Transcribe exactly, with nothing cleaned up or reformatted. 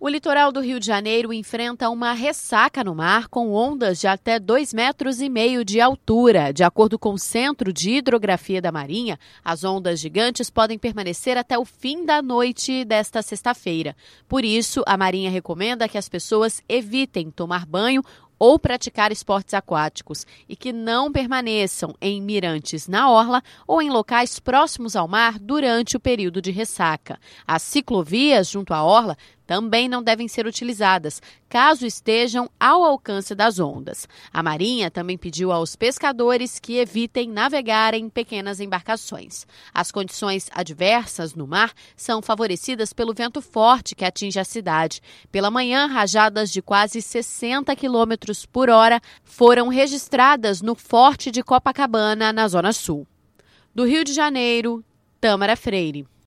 O litoral do Rio de Janeiro enfrenta uma ressaca no mar com ondas de até dois metros e meio de altura. De acordo com o Centro de Hidrografia da Marinha, as ondas gigantes podem permanecer até o fim da noite desta sexta-feira. Por isso, a Marinha recomenda que as pessoas evitem tomar banho ou praticar esportes aquáticos e que não permaneçam em mirantes na orla ou em locais próximos ao mar durante o período de ressaca. As ciclovias junto à orla também não devem ser utilizadas, caso estejam ao alcance das ondas. A Marinha também pediu aos pescadores que evitem navegar em pequenas embarcações. As condições adversas no mar são favorecidas pelo vento forte que atinge a cidade. Pela manhã, rajadas de quase sessenta quilômetros por hora foram registradas no Forte de Copacabana, na Zona Sul. Do Rio de Janeiro, Tâmara Freire.